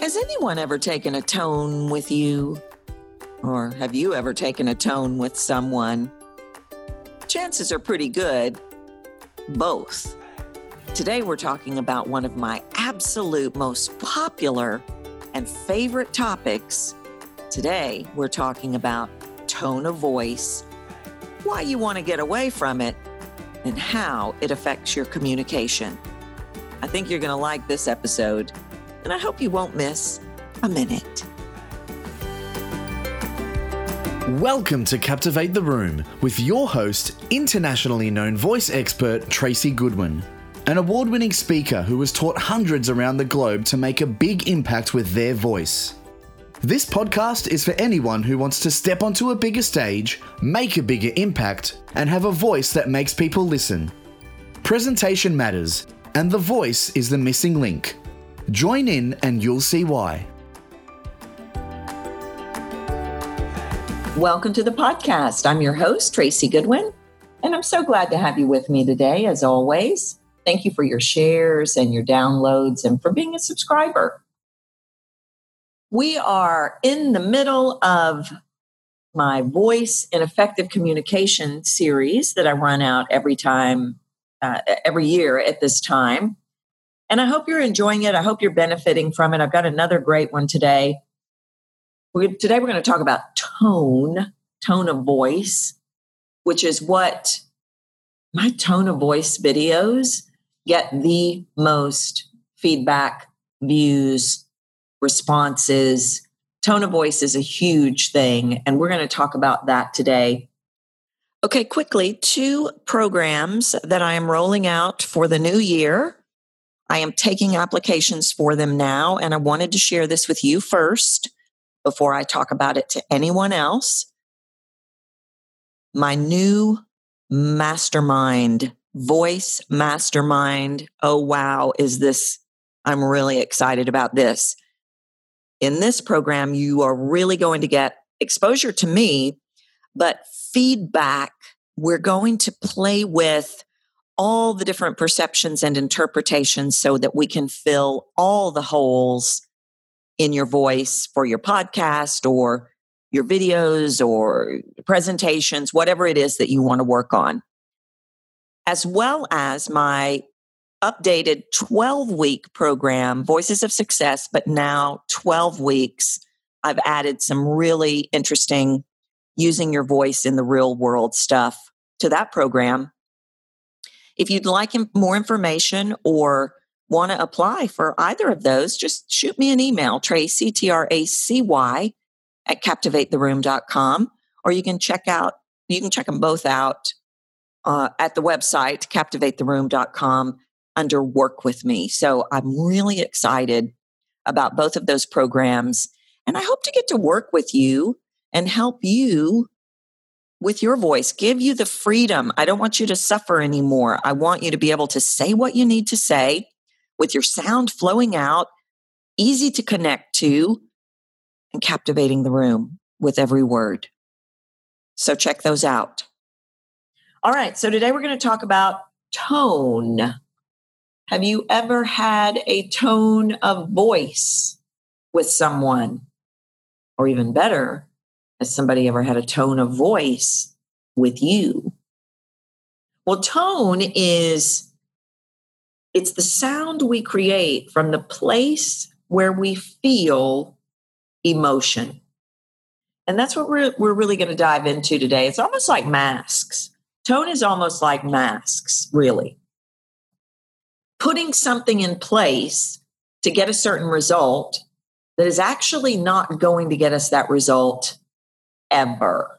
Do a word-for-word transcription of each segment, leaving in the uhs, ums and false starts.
Has anyone ever taken a tone with you? Or have you ever taken a tone with someone? Chances are pretty good. Both. Today we're talking about one of my absolute most popular and favorite topics. Today we're talking about tone of voice, why you want to get away from it, and how it affects your communication. I think you're going to like this episode, and I hope you won't miss a minute. Welcome to Captivate the Room with your host, internationally known voice expert Tracy Goodwin, an award-winning speaker who has taught hundreds around the globe to make a big impact with their voice. This podcast is for anyone who wants to step onto a bigger stage, make a bigger impact, and have a voice that makes people listen. Presentation matters, and the voice is the missing link. Join in and you'll see why. Welcome to the podcast. I'm your host, Tracy Goodwin, and I'm so glad to have you with me today, as always. Thank you for your shares and your downloads and for being a subscriber. We are in the middle of my Voice and Effective Communication series that I run out every time, uh, every year at this time. And I hope you're enjoying it. I hope you're benefiting from it. I've got another great one today. We're, today we're going to talk about tone, tone of voice, which is what my tone of voice videos get the most feedback, views, responses. Tone of voice is a huge thing, and we're going to talk about that today. Okay, quickly, two programs that I am rolling out for the new year. I am taking applications for them now, and I wanted to share this with you first before I talk about it to anyone else. My new mastermind, Voice Mastermind. Oh, wow, is this, I'm really excited about this. In this program, you are really going to get exposure to me, but feedback. We're going to play with all the different perceptions and interpretations so that we can fill all the holes in your voice for your podcast or your videos or presentations, whatever it is that you want to work on. As well as my updated twelve-week program, Voices of Success, but now twelve weeks. I've added some really interesting using your voice in the real world stuff to that program. If you'd like more information or want to apply for either of those, just shoot me an email, Tracy, T R A C Y, at captivate the room dot com, or you can check out, you can check them both out uh, at the website, captivate the room dot com, under Work With Me. So I'm really excited about both of those programs, and I hope to get to work with you and help you with your voice, give you the freedom. I don't want you to suffer anymore. I want you to be able to say what you need to say with your sound flowing out, easy to connect to, and captivating the room with every word. So check those out. All right, so today we're going to talk about tone. Have you ever had a tone of voice with someone? Or even better, has somebody ever had a tone of voice with you? Well, tone is, it's the sound we create from the place where we feel emotion. And that's what we're, we're really going to dive into today. It's almost like masks. Tone is almost like masks, really. Putting something in place to get a certain result that is actually not going to get us that result ever.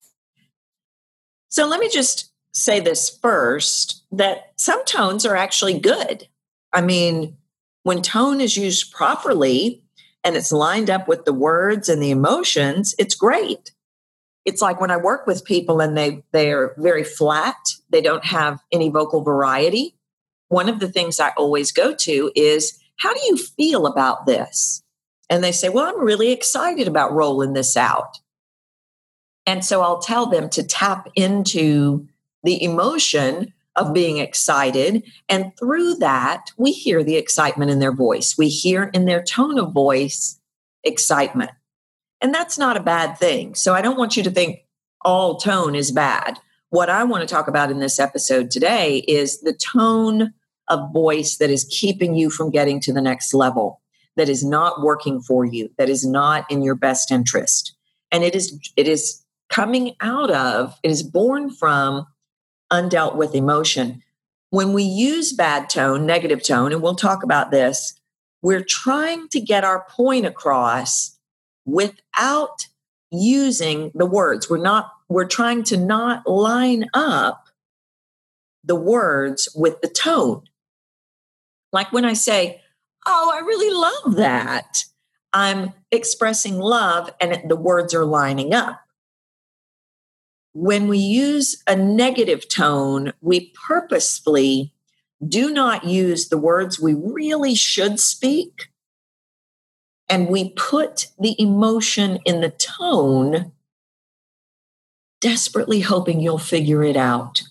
So let me just say this first, that some tones are actually good. I mean, when tone is used properly and it's lined up with the words and the emotions, it's great. It's like when I work with people and they, they're very flat, they don't have any vocal variety. One of the things I always go to is, how do you feel about this? And they say, well, I'm really excited about rolling this out. And so I'll tell them to tap into the emotion of being excited. And through that, we hear the excitement in their voice. We hear in their tone of voice excitement. And that's not a bad thing. So I don't want you to think all tone is bad. What I want to talk about in this episode today is the tone of voice that is keeping you from getting to the next level, that is not working for you, that is not in your best interest. And it is, it is coming out of, it is born from undealt with emotion. When we use bad tone, negative tone, and we'll talk about this, we're trying to get our point across without using the words. We're not, we're trying to not line up the words with the tone. Like when I say, oh, I really love that, I'm expressing love and the words are lining up. When we use a negative tone, we purposefully do not use the words we really should speak, and we put the emotion in the tone, desperately hoping you'll figure it out.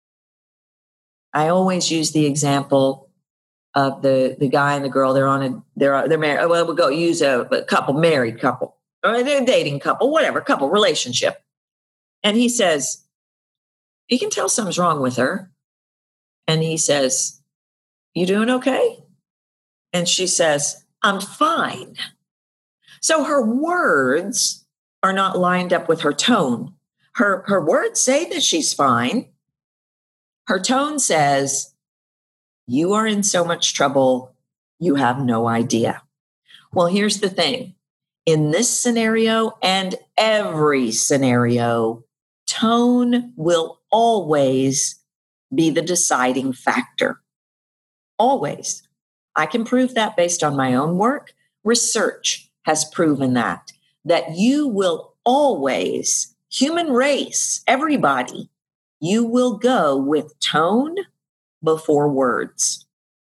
I always use the example of the, the guy and the girl. They're on a they're they're married. Well, we'll go use a, a couple, married couple, or they're a dating couple, whatever, couple relationship. And he says, he can tell something's wrong with her. And he says, you doing okay? And she says, I'm fine. So her words are not lined up with her tone. Her, her words say that she's fine. Her tone says, you are in so much trouble, you have no idea. Well, here's the thing. In this scenario and every scenario, tone will always be the deciding factor. Always. I can prove that based on my own work. Research has proven that, that you will always, human race, everybody, you will go with tone before words.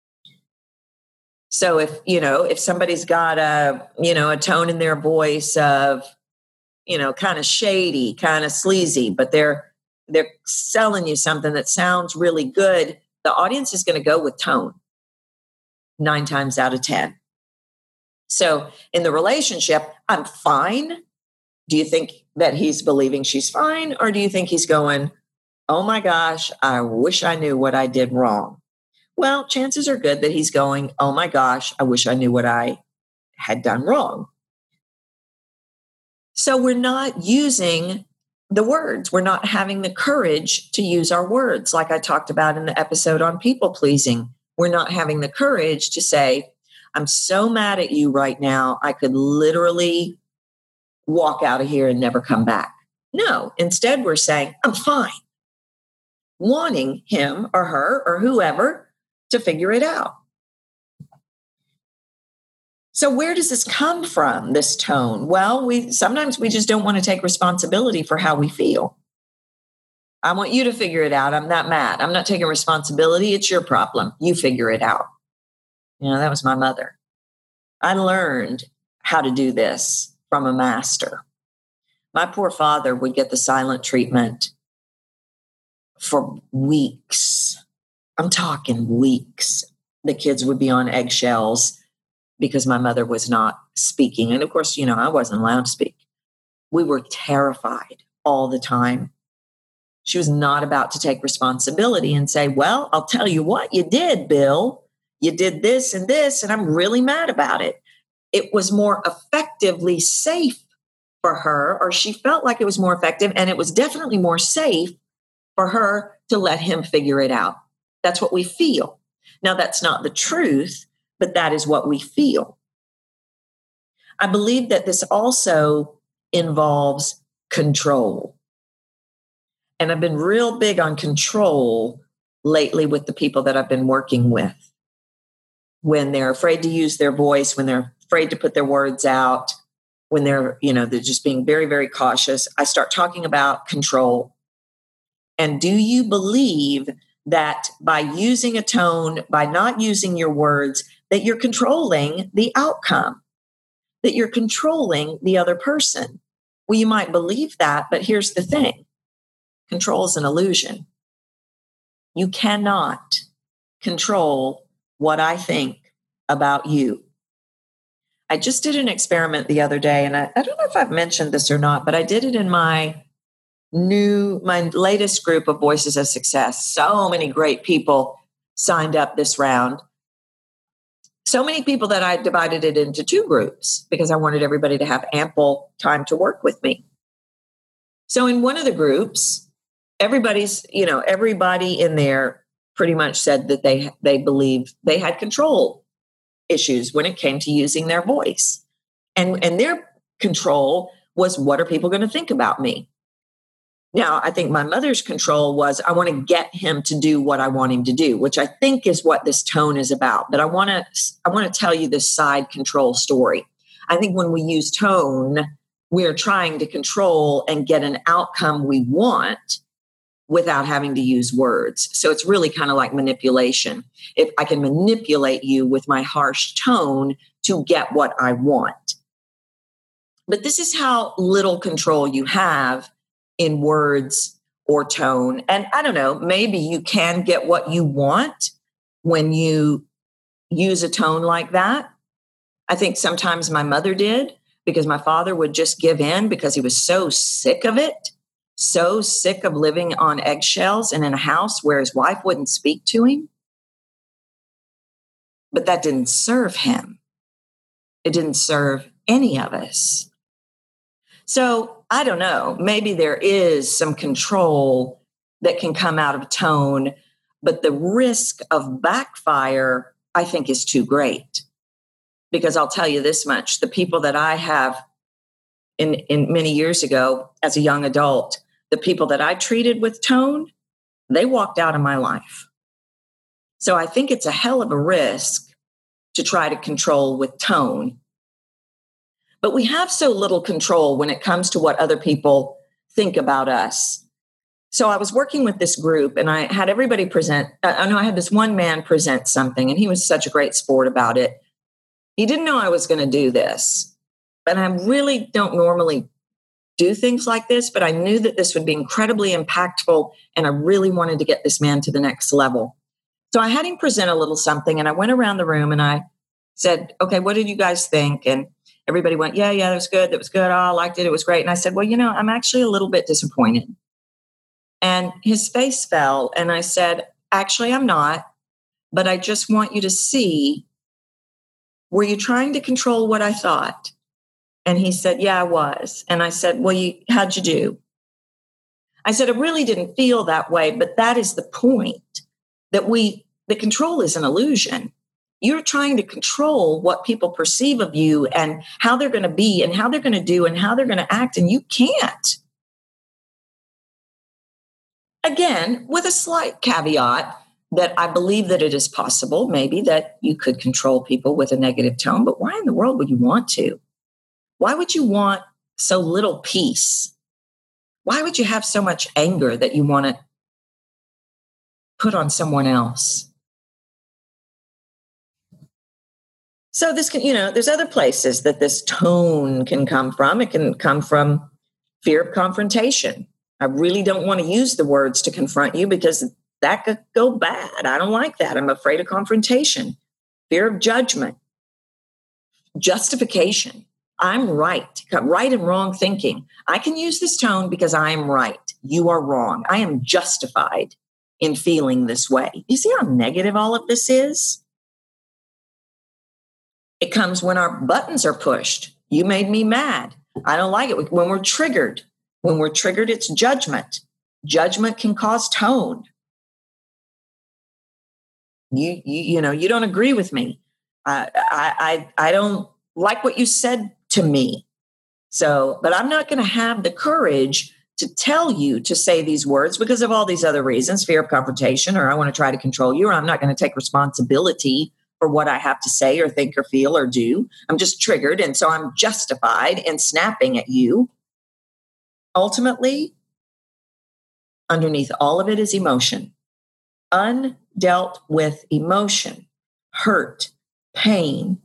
So if, you know, if somebody's got a, you know, a tone in their voice of, you know, kind of shady, kind of sleazy, but they're, they're selling you something that sounds really good, the audience is going to go with tone nine times out of ten. So in the relationship, I'm fine. Do you think that he's believing she's fine? Or do you think he's going, oh my gosh, I wish I knew what I did wrong? Well, chances are good that he's going, oh my gosh, I wish I knew what I had done wrong. So we're not using the words. We're not having the courage to use our words. Like I talked about in the episode on people pleasing, we're not having the courage to say, I'm so mad at you right now, I could literally walk out of here and never come back. No, instead we're saying, I'm fine. Wanting him or her or whoever to figure it out. So where does this come from, this tone? Well, we sometimes we just don't want to take responsibility for how we feel. I want you to figure it out. I'm not mad. I'm not taking responsibility. It's your problem. You figure it out. You know, that was my mother. I learned how to do this from a master. My poor father would get the silent treatment for weeks. I'm talking weeks. The kids would be on eggshells because my mother was not speaking. And of course, you know, I wasn't allowed to speak. We were terrified all the time. She was not about to take responsibility and say, well, I'll tell you what you did, Bill. You did this and this, and I'm really mad about it. It was more effectively safe for her, or she felt like it was more effective, and it was definitely more safe for her to let him figure it out. That's what we feel. Now, that's not the truth, but that is what we feel. I believe that this also involves control. And I've been real big on control lately with the people that I've been working with. When they're afraid to use their voice, when they're afraid to put their words out, when they're, you know, they're just being very, very cautious, I start talking about control. And do you believe that by using a tone, by not using your words, that you're controlling the outcome, that you're controlling the other person? Well, you might believe that, but here's the thing. Control is an illusion. You cannot control what I think about you. I just did an experiment the other day, and I, I don't know if I've mentioned this or not, but I did it in my new, my latest group of Voices of Success. So many great people signed up this round. So many people that I divided it into two groups because I wanted everybody to have ample time to work with me. So in one of the groups, everybody's, you know, everybody in there pretty much said that they they believed they had control issues when it came to using their voice. And, and their control was, what are people going to think about me? Now, I think my mother's control was, I want to get him to do what I want him to do, which I think is what this tone is about. But I want to I want to tell you this side control story. I think when we use tone, we're trying to control and get an outcome we want without having to use words. So it's really kind of like manipulation. If I can manipulate you with my harsh tone to get what I want. But this is how little control you have in words or tone. And I don't know, maybe you can get what you want when you use a tone like that. I think sometimes my mother did, because my father would just give in because he was so sick of it, so sick of living on eggshells and in a house where his wife wouldn't speak to him. But that didn't serve him. It didn't serve any of us. So I don't know, maybe there is some control that can come out of tone, but the risk of backfire, I think, is too great. Because I'll tell you this much, the people that I have in, in many years ago as a young adult, the people that I treated with tone, they walked out of my life. So I think it's a hell of a risk to try to control with tone. But we have so little control when it comes to what other people think about us. So I was working with this group and I had everybody present. I know I had this one man present something and he was such a great sport about it. He didn't know I was going to do this. And I really don't normally do things like this, but I knew that this would be incredibly impactful and I really wanted to get this man to the next level. So I had him present a little something and I went around the room and I said, okay, what did you guys think? And everybody went, yeah, yeah, that was good. That was good. Oh, I liked it. It was great. And I said, well, you know, I'm actually a little bit disappointed. And his face fell. And I said, actually, I'm not. But I just want you to see, were you trying to control what I thought? And he said, yeah, I was. And I said, well, you, how'd you do? I said, I really didn't feel that way. But that is the point, that we, the control is an illusion. You're trying to control what people perceive of you and how they're going to be and how they're going to do and how they're going to act. And you can't. Again, with a slight caveat that I believe that it is possible, maybe, that you could control people with a negative tone. But why in the world would you want to? Why would you want so little peace? Why would you have so much anger that you want to put on someone else? So this can, you know, there's other places that this tone can come from. It can come from fear of confrontation. I really don't want to use the words to confront you because that could go bad. I don't like that. I'm afraid of confrontation. Fear of judgment. Justification. I'm right. Right and wrong thinking. I can use this tone because I am right. You are wrong. I am justified in feeling this way. You see how negative all of this is? It comes when our buttons are pushed. You made me mad. I don't like it. When we're triggered, when we're triggered, it's judgment. Judgment can cause tone. You, you, you know, you don't agree with me. I, I, I, I don't like what you said to me. So, but I'm not going to have the courage to tell you to say these words because of all these other reasons, fear of confrontation, or I want to try to control you, or I'm not going to take responsibility for what I have to say or think or feel or do. I'm just triggered. And so I'm justified in snapping at you. Ultimately, underneath all of it is emotion. Undealt with emotion, hurt, pain.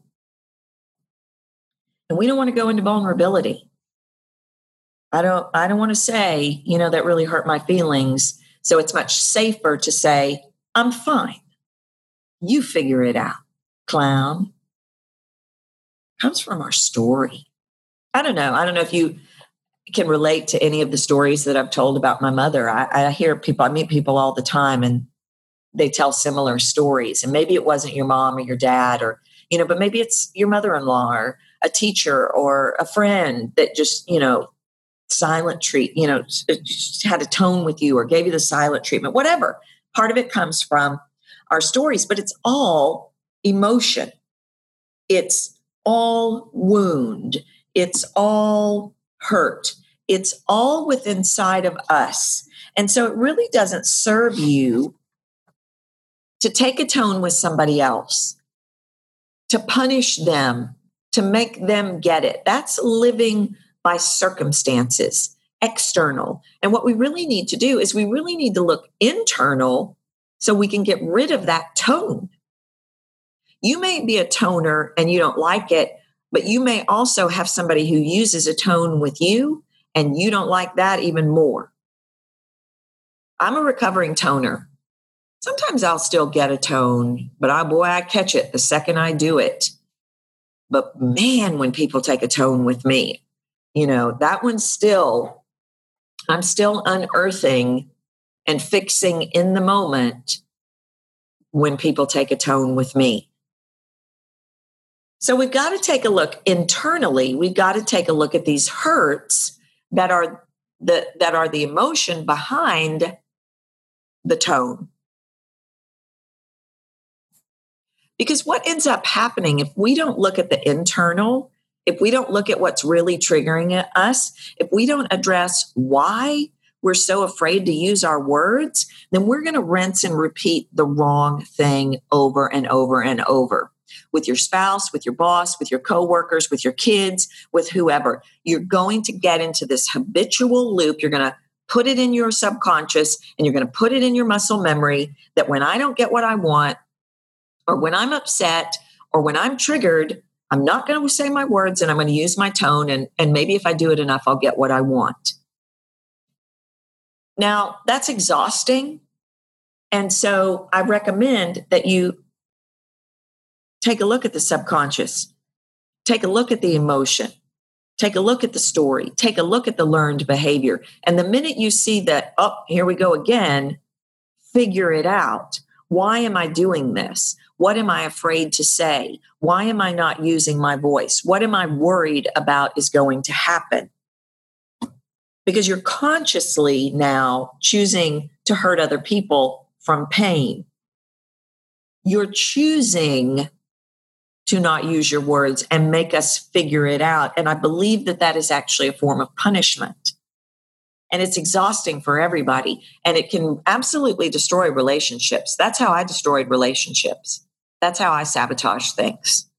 And we don't want to go into vulnerability. I don't, I don't want to say, you know, that really hurt my feelings. So it's much safer to say, I'm fine. You figure it out, clown. Comes from our story. I don't know. I don't know if you can relate to any of the stories that I've told about my mother. I, I hear people, I meet people all the time, and they tell similar stories. And maybe it wasn't your mom or your dad, or, you know, but maybe it's your mother-in-law or a teacher or a friend that just, you know, silent treat, you know, just had a tone with you or gave you the silent treatment, whatever. Part of it comes from our stories, but it's all emotion. It's all wound. It's all hurt. It's all within inside of us. And so it really doesn't serve you to take a tone with somebody else, to punish them, to make them get it. That's living by circumstances, external. And what we really need to do is we really need to look internal so we can get rid of that tone. You may be a toner and you don't like it, but you may also have somebody who uses a tone with you and you don't like that even more. I'm a recovering toner. Sometimes I'll still get a tone, but I, boy, I catch it the second I do it. But man, when people take a tone with me, you know, that one's still, I'm still unearthing and fixing in the moment when people take a tone with me. So we've got to take a look internally. We've got to take a look at these hurts that are the, that are the emotion behind the tone. Because what ends up happening if we don't look at the internal, if we don't look at what's really triggering us, if we don't address why we're so afraid to use our words, then we're going to rinse and repeat the wrong thing over and over and over. With your spouse, with your boss, with your coworkers, with your kids, with whoever. You're going to get into this habitual loop. You're going to put it in your subconscious and you're going to put it in your muscle memory that when I don't get what I want, or when I'm upset, or when I'm triggered, I'm not going to say my words and I'm going to use my tone. And, and maybe if I do it enough, I'll get what I want. Now, that's exhausting. And so I recommend that you take a look at the subconscious, take a look at the emotion, take a look at the story, take a look at the learned behavior. And the minute you see that, oh, here we go again, figure it out. Why am I doing this? What am I afraid to say? Why am I not using my voice? What am I worried about is going to happen? Because you're consciously now choosing to hurt other people from pain. You're choosing to not use your words and make us figure it out. And I believe that that is actually a form of punishment. And it's exhausting for everybody. And it can absolutely destroy relationships. That's how I destroyed relationships. That's how I sabotage things.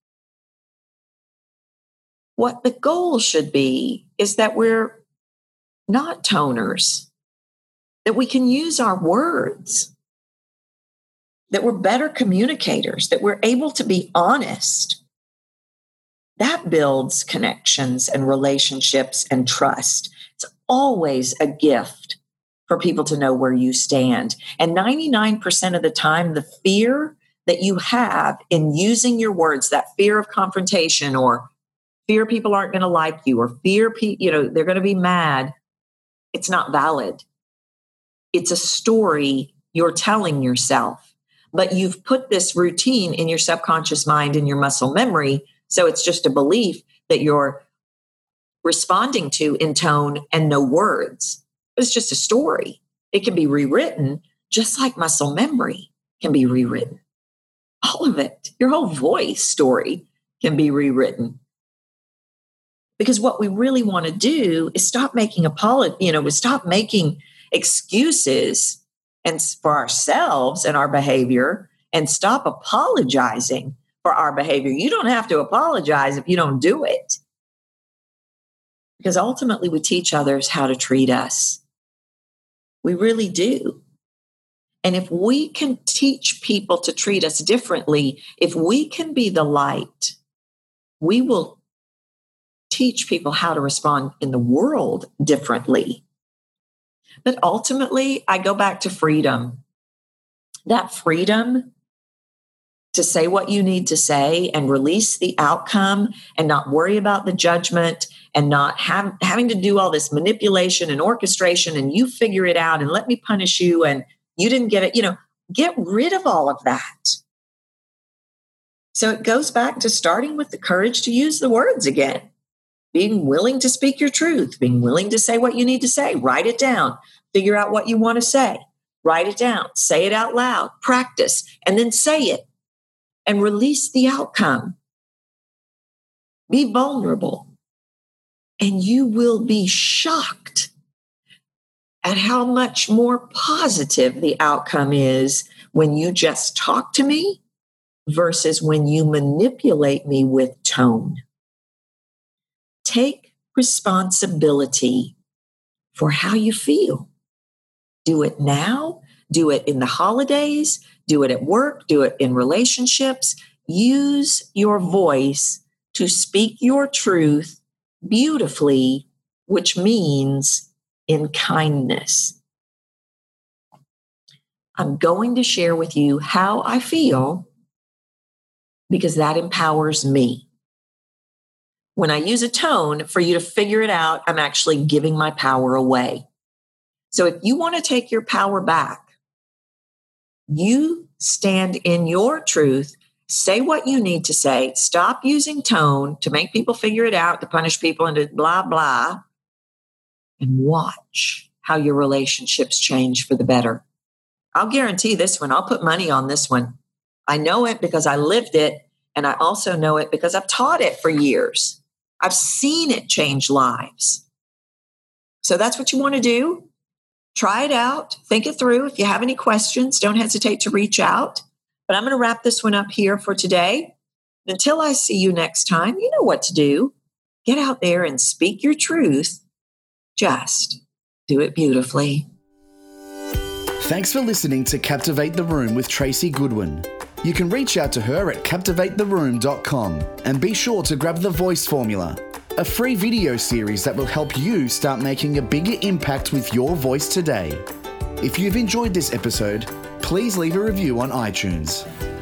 What the goal should be is that we're not toners, that we can use our words, that we're better communicators, that we're able to be honest. That builds connections and relationships and trust. It's always a gift for people to know where you stand. And ninety-nine percent of the time, the fear that you have in using your words, that fear of confrontation or fear people aren't going to like you or fear, pe- you know, they're going to be mad, it's not valid. It's a story you're telling yourself. But you've put this routine in your subconscious mind and your muscle memory. So it's just a belief that you're responding to in tone and no words. It's just a story. It can be rewritten just like muscle memory can be rewritten. All of it, your whole voice story can be rewritten. Because what we really want to do is stop making apology, you know, we stop making excuses and for ourselves and our behavior and stop apologizing for our behavior. You don't have to apologize if you don't do it. Because ultimately we teach others how to treat us. We really do. And if we can teach people to treat us differently, if we can be the light, we will teach people how to respond in the world differently. But ultimately, I go back to freedom. That freedom to say what you need to say and release the outcome and not worry about the judgment and not have, having to do all this manipulation and orchestration and you figure it out and let me punish you and you didn't get it. You know, get rid of all of that. So it goes back to starting with the courage to use the words again, being willing to speak your truth, being willing to say what you need to say, write it down, figure out what you want to say, write it down, say it out loud, practice, and then say it and release the outcome. Be vulnerable. And you will be shocked at how much more positive the outcome is when you just talk to me versus when you manipulate me with tone. Take responsibility for how you feel. Do it now. Do it in the holidays. Do it at work. Do it in relationships. Use your voice to speak your truth beautifully, which means in kindness. I'm going to share with you how I feel because that empowers me. When I use a tone for you to figure it out, I'm actually giving my power away. So if you want to take your power back, you stand in your truth. Say what you need to say. Stop using tone to make people figure it out, to punish people, and to blah, blah. And watch how your relationships change for the better. I'll guarantee this one. I'll put money on this one. I know it because I lived it, and I also know it because I've taught it for years. I've seen it change lives. So that's what you want to do. Try it out. Think it through. If you have any questions, don't hesitate to reach out. But I'm going to wrap this one up here for today. Until I see you next time, you know what to do. Get out there and speak your truth. Just do it beautifully. Thanks for listening to Captivate the Room with Tracy Goodwin. You can reach out to her at captivate the room dot com and be sure to grab the Voice Formula, a free video series that will help you start making a bigger impact with your voice today. If you've enjoyed this episode, please leave a review on iTunes.